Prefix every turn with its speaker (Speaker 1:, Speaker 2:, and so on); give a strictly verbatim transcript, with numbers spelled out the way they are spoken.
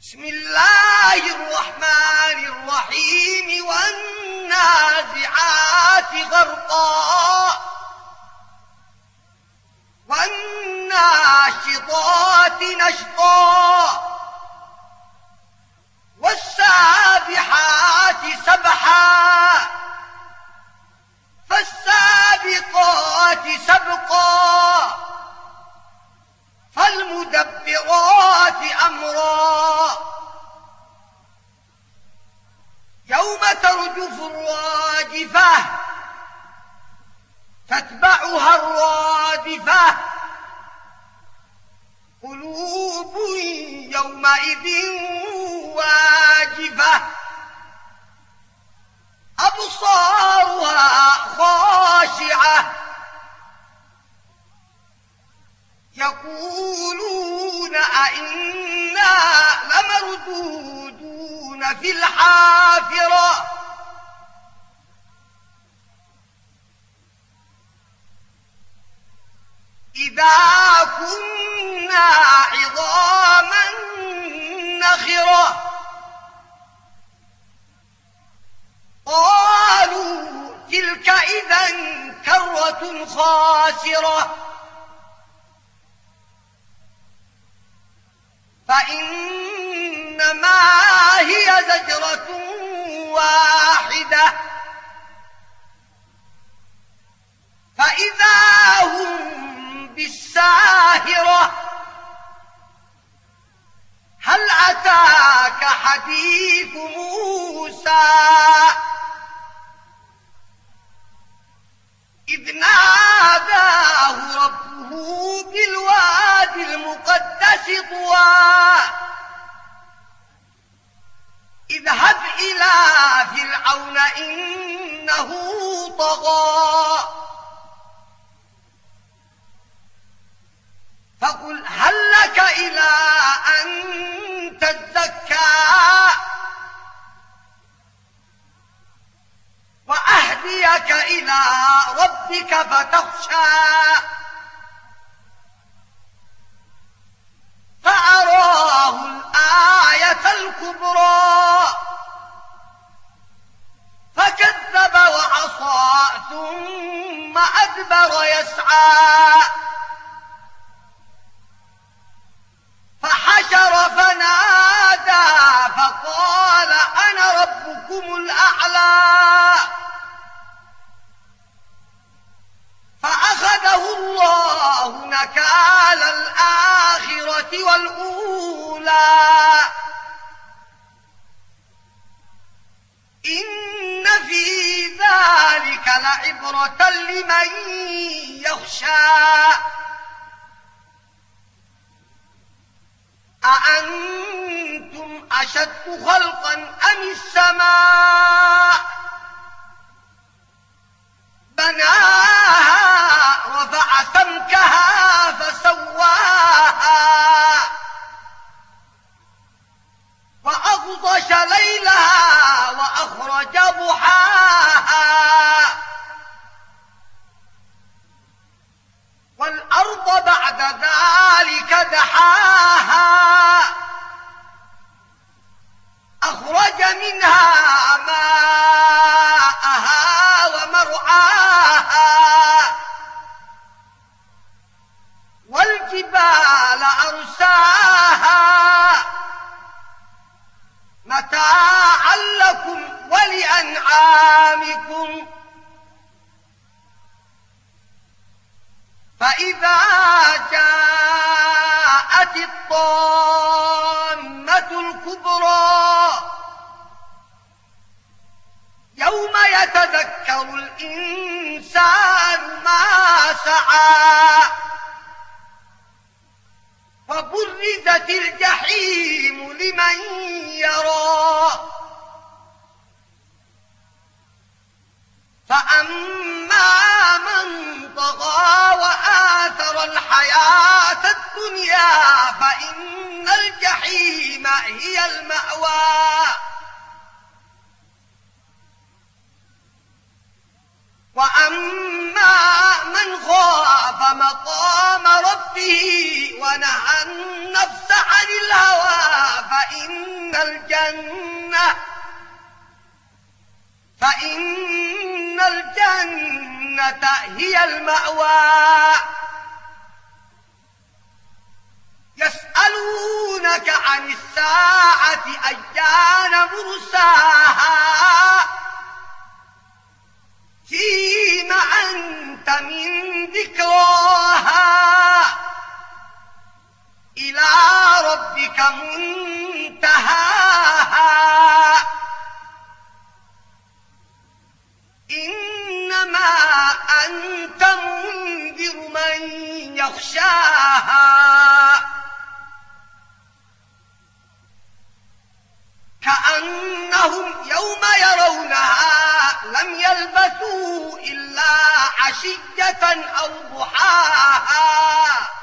Speaker 1: بسم الله الرحمن الرحيم والنازعات غرقا والناشطات نشطا والسابحات سبحا فالسابقات سبقا فالمدبرات أمرا يوم ترجف الراجفة تتبعها الرادفة قلوب يومئذ واجفة أبصارها خاشعة يقولون أئنا لمردودون في الحافرة إذا كنا عظاما نخرة قالوا تلك إذا كرة خاسرة فإنما هي زجرة واحدة فإذا هم بالساهرة هل أتاك حديث موسى إذ ناداه ربه بالواد المقدس طوى اذهب إلى فرعون إنه طغى فقل هل لك إلى أن تزكى وأهديك إلى ربك فتخشى فأراه الآية الكبرى فكذب وعصى ثم أدبر يسعى فحشر فنادى فقال أنا ربكم الأعلى فأخذه الله نكال الآخرة والأولى إن في ذلك لعبرة لمن يخشى أأنتم أشد خلقا أم السماء بناها رفع سمكها فسواها وأغطش ليلها وأخرج ضحاها والأرض بعد ذلك دحاها أخرج منها ماءها ومرعاها والجبال أرساها متاعا لكم ولأنعامكم فإذا جاءت الطامة الكبرى يوم يتذكر الإنسان ما سعى وبرزت الجحيم لمن يرى فأما من طغى وآثر الحياة الدنيا فإن الجحيم هي المأوى وأما من خاف مقام ربه ونهى النفس عن الهوى فإن الجنة فإن الجنة هي المأوى يسألونك عن الساعة أيان مرساها فيم أنت من ذكراها إلى ربك منتهاها إنما أنت منذر من يخشاها كأنهم يوم يرونها لم يلبثوا إلا عشية أو ضحاها